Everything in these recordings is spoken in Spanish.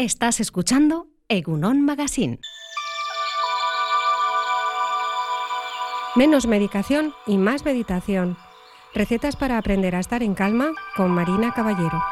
Estás escuchando Egunon Magazine. Menos medicación y más meditación. Recetas para aprender a estar en calma con Marina Caballero.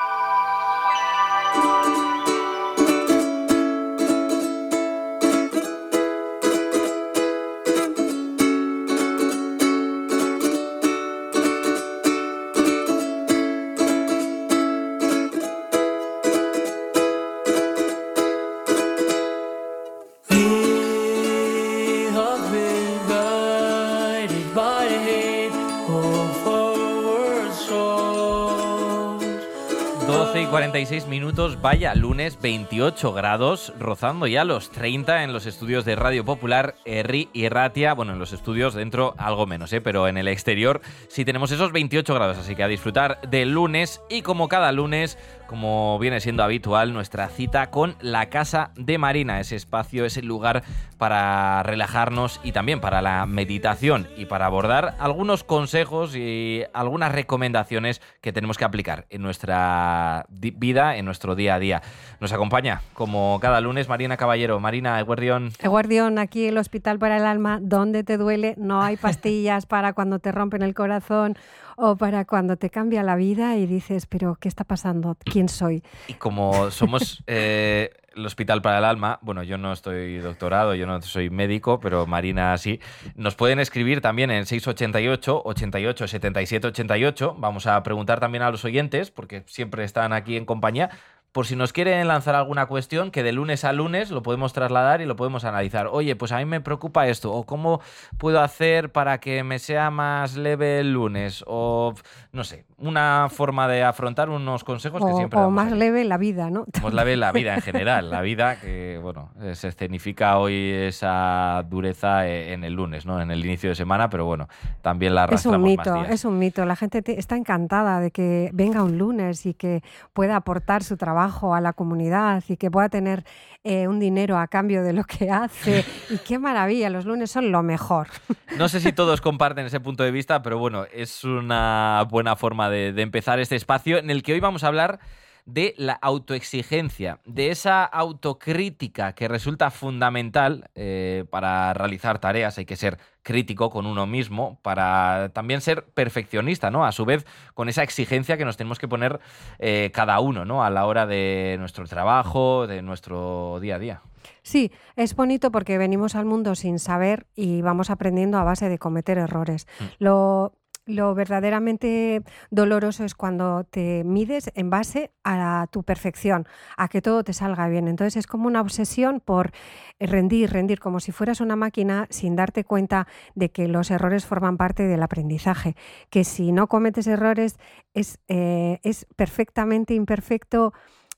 Y 46 minutos, vaya lunes, 28 grados, rozando ya los 30 en los estudios de Radio Popular, Herri y Ratia. Bueno, en los estudios dentro algo menos, pero en el exterior sí tenemos esos 28 grados, así que a disfrutar del lunes. Y como cada lunes, como viene siendo habitual, nuestra cita con la Casa de Marina, ese espacio, ese lugar para relajarnos y también para la meditación y para abordar algunos consejos y algunas recomendaciones que tenemos que aplicar en nuestra vida, en nuestro día a día. Nos acompaña, como cada lunes, Marina Caballero. Marina, Eguerdión. Eguerdión, aquí el Hospital para el Alma, donde te duele, no hay pastillas para cuando te rompen el corazón o para cuando te cambia la vida y dices, pero ¿qué está pasando? ¿Quién soy? Y como somos el Hospital para el Alma, bueno, yo no estoy doctorado, yo no soy médico, pero Marina sí, nos pueden escribir también en 688 88 77 88. Vamos a preguntar también a los oyentes, porque siempre están aquí en compañía, por si nos quieren lanzar alguna cuestión, que de lunes a lunes lo podemos trasladar y lo podemos analizar. Oye, pues a mí me preocupa esto, o cómo puedo hacer para que me sea más leve el lunes, o no sé, una forma de afrontar unos consejos que siempre damos. O más aquí. Leve la vida, ¿no? Más leve la vida en general, la vida que, bueno, se escenifica hoy esa dureza en el lunes, ¿no? En el inicio de semana, pero bueno, también la arrastramos más días. Es un mito. La gente está encantada de que venga un lunes y que pueda aportar su trabajo a la comunidad y que pueda tener un dinero a cambio de lo que hace. Y qué maravilla, los lunes son lo mejor. No sé si todos comparten ese punto de vista, pero bueno, es una buena forma de empezar este espacio en el que hoy vamos a hablar de la autoexigencia, de esa autocrítica que resulta fundamental para realizar tareas. Hay que ser crítico con uno mismo para también ser perfeccionista, ¿no? A su vez, con esa exigencia que nos tenemos que poner cada uno, ¿no? A la hora de nuestro trabajo, de nuestro día a día. Sí, es bonito porque venimos al mundo sin saber y vamos aprendiendo a base de cometer errores. Lo verdaderamente doloroso es cuando te mides en base a tu perfección, a que todo te salga bien. Entonces es como una obsesión por rendir, como si fueras una máquina sin darte cuenta de que los errores forman parte del aprendizaje. Que si no cometes errores es perfectamente imperfecto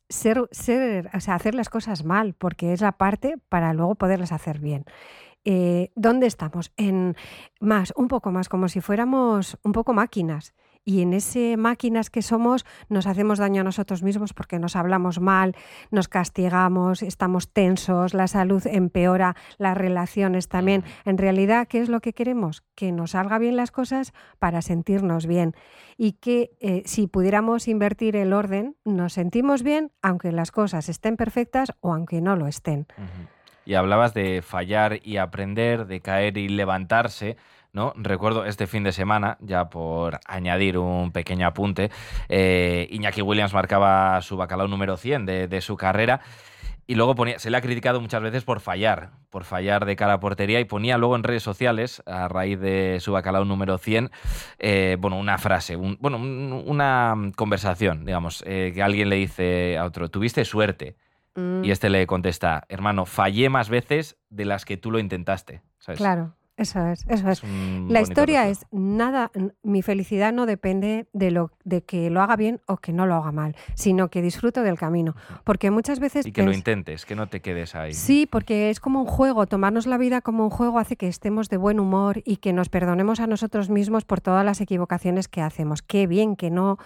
hacer las cosas mal, porque es la parte para luego poderlas hacer bien. ¿Dónde estamos? Un poco más, como si fuéramos un poco máquinas. Y en ese máquinas que somos nos hacemos daño a nosotros mismos porque nos hablamos mal, nos castigamos, estamos tensos, la salud empeora, las relaciones también. En realidad, ¿qué es lo que queremos? Que nos salga bien las cosas para sentirnos bien. Y que si pudiéramos invertir el orden, nos sentimos bien aunque las cosas estén perfectas o aunque no lo estén. Uh-huh. Y hablabas de fallar y aprender, de caer y levantarse, ¿no? Recuerdo este fin de semana, ya por añadir un pequeño apunte, Iñaki Williams marcaba su bacalao número 100 de su carrera y luego se le ha criticado muchas veces por fallar de cara a portería, y ponía luego en redes sociales, a raíz de su bacalao número 100, una frase, una conversación, digamos, que alguien le dice a otro, tuviste suerte. Y este le contesta, hermano, fallé más veces de las que tú lo intentaste, ¿sabes? Claro, eso es. La historia es nada, mi felicidad no depende de que lo haga bien o que no lo haga mal, sino que disfruto del camino. Porque muchas veces... Y que lo intentes, que no te quedes ahí. Sí, porque es como un juego, tomarnos la vida como un juego hace que estemos de buen humor y que nos perdonemos a nosotros mismos por todas las equivocaciones que hacemos. Qué bien que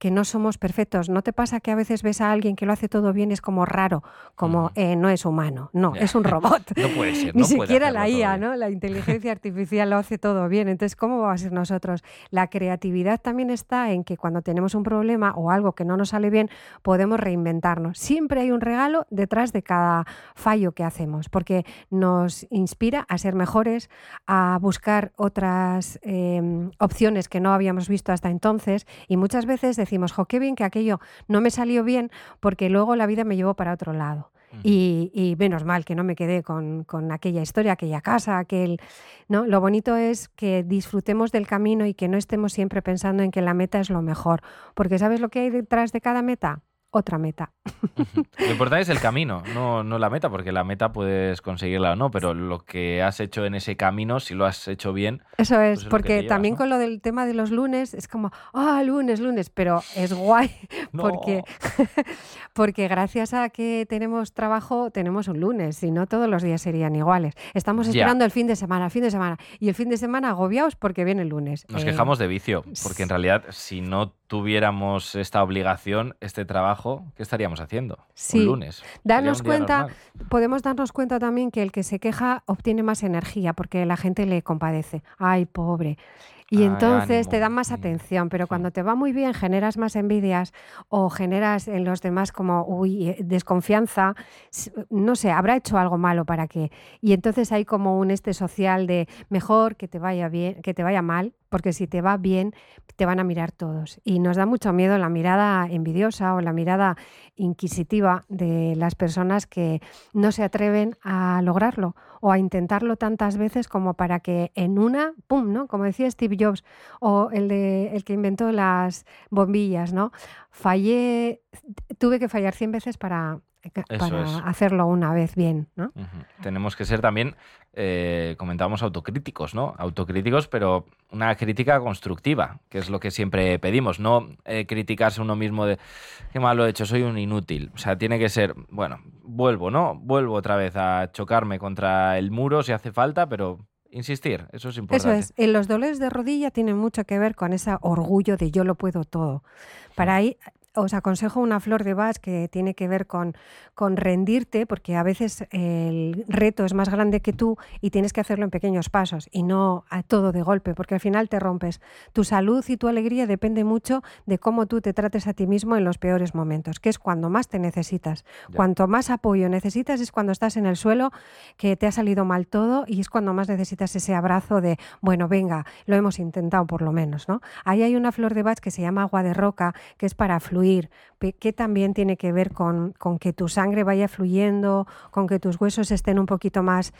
que no somos perfectos. ¿No te pasa que a veces ves a alguien que lo hace todo bien y es como raro, como no es humano, no, es un robot? No puede ser. Ni no puede siquiera la hacerlo IA, todo bien. ¿no? La inteligencia artificial lo hace todo bien. Entonces, ¿cómo va a ser nosotros? La creatividad también está en que cuando tenemos un problema o algo que no nos sale bien, podemos reinventarnos. Siempre hay un regalo detrás de cada fallo que hacemos, porque nos inspira a ser mejores, a buscar otras opciones que no habíamos visto hasta entonces, y muchas veces decimos, jo, qué bien que aquello no me salió bien porque luego la vida me llevó para otro lado. Y menos mal que no me quedé con aquella historia, aquella casa, ¿no? Lo bonito es que disfrutemos del camino y que no estemos siempre pensando en que la meta es lo mejor, porque ¿sabes lo que hay detrás de cada meta? Otra meta. Lo importante es el camino, no la meta, porque la meta puedes conseguirla o no, pero lo que has hecho en ese camino, si lo has hecho bien... Eso es, pues porque lo que te llevas, también ¿no? con lo del tema de los lunes, es como, lunes, pero es guay, No. porque gracias a que tenemos trabajo, tenemos un lunes, si no todos los días serían iguales. Estamos esperando el fin de semana, y el fin de semana agobiados porque viene el lunes. Nos quejamos de vicio, porque en realidad si no tuviéramos esta obligación, este trabajo, ¿qué estaríamos haciendo? Sí. Un lunes. Darnos Sería un día cuenta, normal. podemos darnos cuenta también que el que se queja obtiene más energía porque la gente le compadece. Ay, pobre. Y Ay, entonces te ánimo. dan más atención, pero cuando te va muy bien generas más envidias o generas en los demás como desconfianza, no sé, habrá hecho algo malo para que... Y entonces hay como un social de mejor que te vaya bien, que te vaya mal, porque si te va bien te van a mirar todos. Y nos da mucho miedo la mirada envidiosa o la mirada inquisitiva de las personas que no se atreven a lograrlo o a intentarlo tantas veces como para que en una, ¡pum!, ¿no? Como decía Steve Jobs o el que inventó las bombillas, ¿no? Tuve que fallar 100 veces para hacerlo una vez bien, ¿no? Tenemos que ser también, comentábamos, autocríticos, ¿no? Autocríticos, pero una crítica constructiva, que es lo que siempre pedimos, no criticarse uno mismo de qué mal lo he hecho, soy un inútil. O sea, tiene que ser, bueno, vuelvo otra vez a chocarme contra el muro si hace falta, pero insistir, eso es importante. Eso es, los dolores de rodilla tienen mucho que ver con ese orgullo de yo lo puedo todo. Para ahí os aconsejo una flor de Bach que tiene que ver con rendirte, porque a veces el reto es más grande que tú y tienes que hacerlo en pequeños pasos y no a todo de golpe, porque al final te rompes. Tu salud y tu alegría depende mucho de cómo tú te trates a ti mismo en los peores momentos, que es cuando más te necesitas. Ya. Cuanto más apoyo necesitas es cuando estás en el suelo, que te ha salido mal todo, y es cuando más necesitas ese abrazo de, bueno, venga, lo hemos intentado por lo menos, ¿no? Ahí hay una flor de Bach que se llama agua de roca, que es para fluir, que también tiene que ver con que tu sangre vaya fluyendo, con que tus huesos estén un poquito más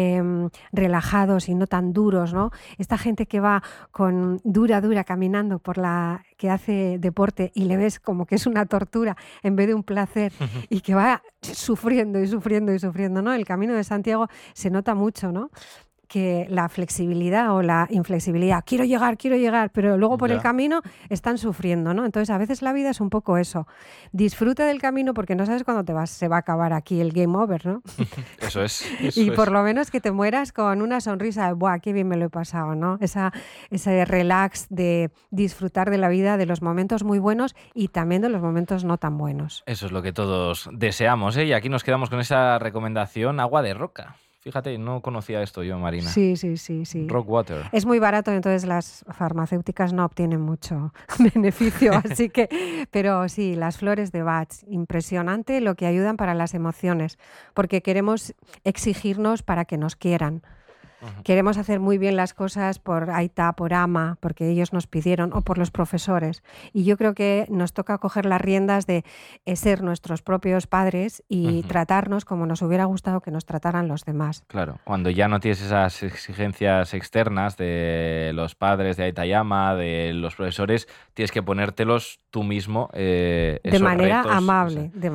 relajados y no tan duros, ¿no? Esta gente que va con dura caminando que hace deporte y le ves como que es una tortura en vez de un placer y que va sufriendo, ¿no? El Camino de Santiago se nota mucho, ¿no? Que la flexibilidad o la inflexibilidad, quiero llegar, pero luego por el camino están sufriendo, ¿no? Entonces a veces la vida es un poco eso. Disfruta del camino porque no sabes cuándo se va a acabar aquí el game over, ¿no? Eso es. Y por lo menos que te mueras con una sonrisa de, ¡buah, qué bien me lo he pasado!, ¿no? Ese relax de disfrutar de la vida, de los momentos muy buenos y también de los momentos no tan buenos. Eso es lo que todos deseamos, ¿eh? Y aquí nos quedamos con esa recomendación, agua de roca. Fíjate, no conocía esto yo, Marina. Sí. Rock water. Es muy barato, entonces las farmacéuticas no obtienen mucho beneficio, así que... Pero sí, las flores de Bach, impresionante lo que ayudan para las emociones, porque queremos exigirnos para que nos quieran. Queremos hacer muy bien las cosas por Aita, por Ama, porque ellos nos pidieron, o por los profesores. Y yo creo que nos toca coger las riendas de ser nuestros propios padres y tratarnos como nos hubiera gustado que nos trataran los demás. Claro, cuando ya no tienes esas exigencias externas de los padres, de Aita y Ama, de los profesores, tienes que ponértelos tú mismo. De manera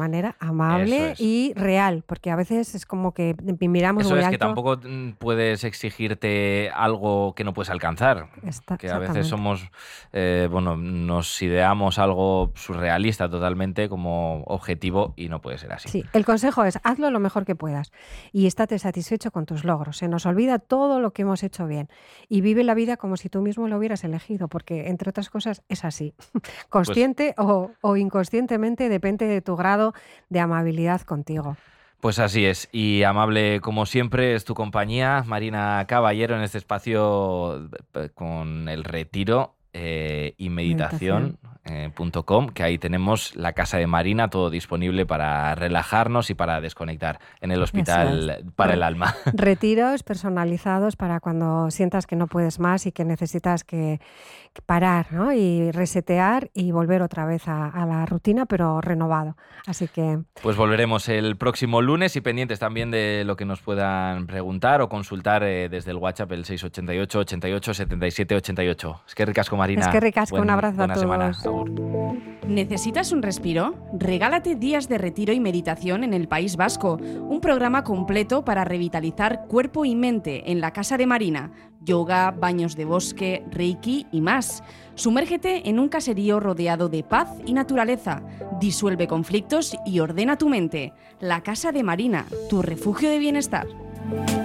amable es. y real, porque a veces es como que miramos eso muy es alto. que tampoco puedes exigir exigirte algo que no puedes alcanzar. Que a veces somos, nos ideamos algo surrealista totalmente como objetivo y no puede ser así. Sí, el consejo es hazlo lo mejor que puedas y estate satisfecho con tus logros. Se nos olvida todo lo que hemos hecho bien y vive la vida como si tú mismo lo hubieras elegido, porque entre otras cosas es así. Consciente o inconscientemente, depende de tu grado de amabilidad contigo. Pues así es, y amable como siempre es tu compañía, Marina Caballero, en este espacio con el retiro y meditación.com, que ahí tenemos la casa de Marina, todo disponible para relajarnos y para desconectar en el hospital para el alma. Retiros personalizados para cuando sientas que no puedes más y que necesitas que parar, ¿no? Y resetear y volver otra vez a la rutina, pero renovado. Así que... Pues volveremos el próximo lunes y pendientes también de lo que nos puedan preguntar o consultar desde el WhatsApp, el 688 88 77 88. Es que ricasco, Marina. Es que ricasco, un abrazo a todos. Semana. Agur. ¿Necesitas un respiro? Regálate días de retiro y meditación en el País Vasco, un programa completo para revitalizar cuerpo y mente en la casa de Marina, yoga, baños de bosque, reiki y más. Sumérgete en un caserío rodeado de paz y naturaleza, disuelve conflictos y ordena tu mente. La casa de Marina, tu refugio de bienestar.